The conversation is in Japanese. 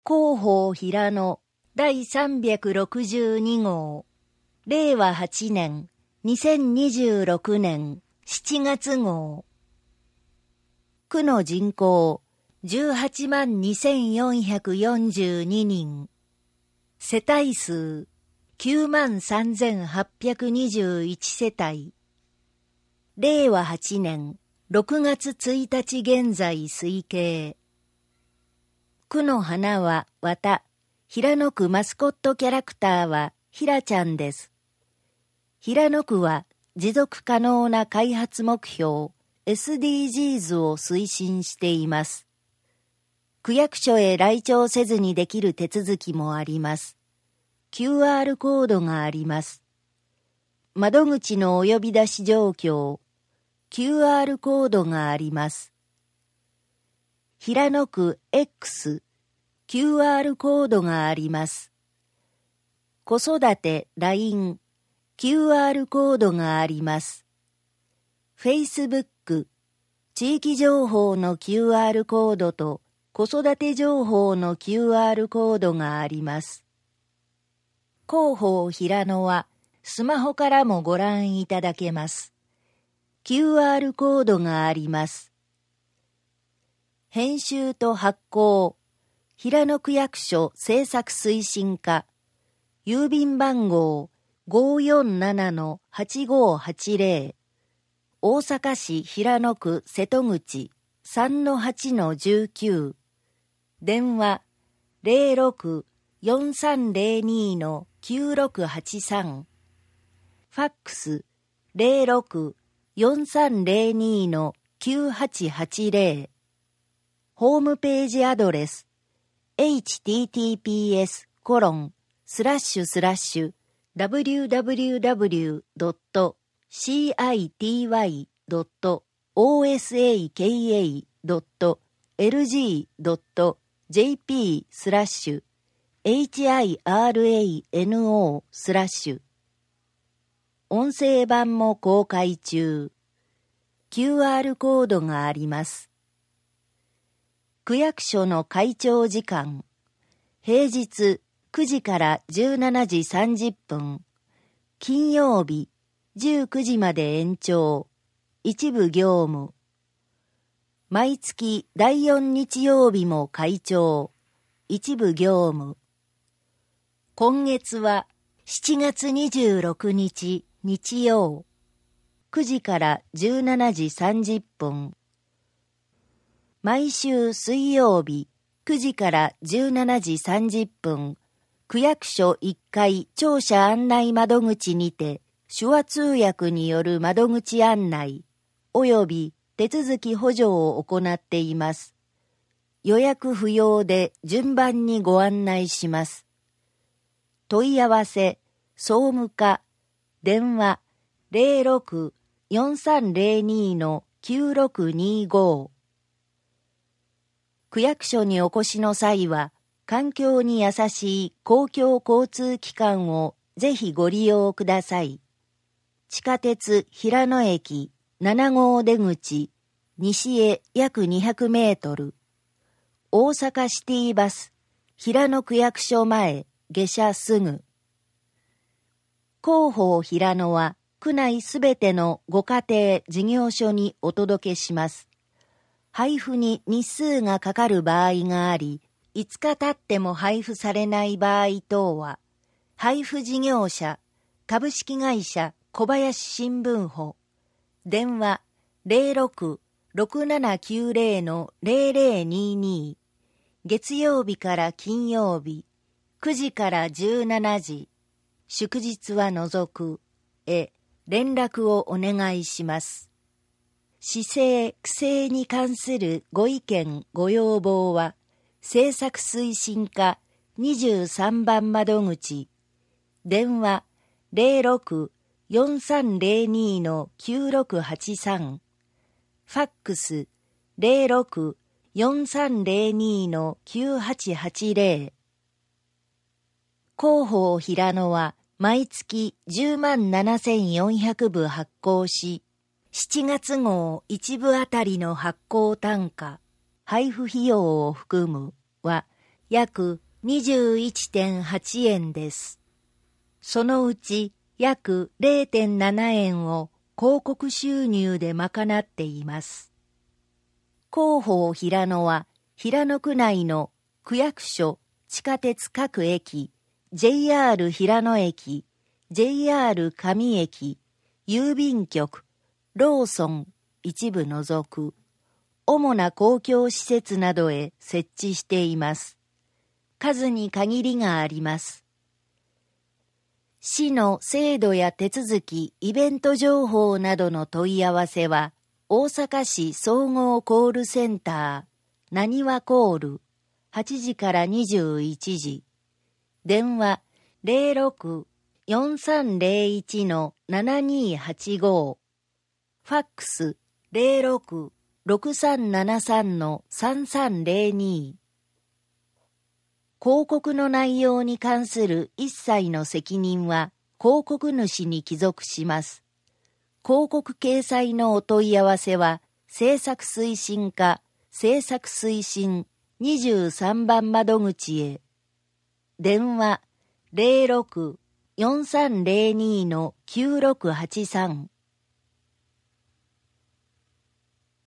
広報平野第362号令和8年2026年7月号区の人口18万2442人世帯数9万3821世帯令和8年6月1日現在推計区の花は綿平野区マスコットキャラクターはひらちゃんです。平野区は持続可能な開発目標 SDGs を推進しています。区役所へ来庁せずにできる手続きもあります。QR コードがあります。窓口のお呼び出し状況、QR コードがあります。平野区 X、QR コードがあります。子育て LINE、QR コードがあります。Facebook、地域情報の QR コードと子育て情報の QR コードがあります。広報平野はスマホからもご覧いただけます。QR コードがあります。編集と発行、平野区役所政策推進課、郵便番号547-8580、大阪市平野区瀬戸口 3-8-19、電話06-4302-9683、ファックス06-4302-9880、ホームページアドレスhttps://www.city.osaka.jp/hirano/ 音声版も公開中。QR コードがあります。区役所の開庁時間。平日9時から17時30分。金曜日19時まで延長。一部業務。毎月第4日曜日も開庁。一部業務。今月は7月26日日曜。9時から17時30分。毎週水曜日9時から17時30分、区役所1階庁舎案内窓口にて手話通訳による窓口案内及び手続き補助を行っています。予約不要で順番にご案内します。問い合わせ、総務課、電話06-4302-9625。区役所にお越しの際は、環境に優しい公共交通機関をぜひご利用ください。地下鉄平野駅7号出口、西へ約200メートル。大阪シティバス、平野区役所前、下車すぐ。広報平野は、区内すべてのご家庭事業所にお届けします。配布に日数がかかる場合があり、5日経っても配布されない場合等は、配布事業者、株式会社小林新聞補、電話06-6790-0022、月曜日から金曜日、9時から17時、祝日は除く、へ連絡をお願いします。市政・区政に関するご意見・ご要望は、政策推進課23番窓口、電話06-4302-9683、ファックス06-4302-9880。広報平野は毎月10万7400部発行し、7月号1部あたりの発行単価、配布費用を含むは約 21.8 円です。そのうち約 0.7 円を広告収入で賄っています。広報平野は平野区内の区役所、地下鉄各駅、JR 平野駅、JR 上駅、郵便局、ローソン一部除く、主な公共施設などへ設置しています。数に限りがあります。市の制度や手続き、イベント情報などの問い合わせは、大阪市総合コールセンター、なにわコール、8時から21時。電話06-4301-7285。ファックス06-6373-3302。広告の内容に関する一切の責任は広告主に帰属します。広告掲載のお問い合わせは、制作推進課、制作推進23番窓口へ。電話06-4302-9683。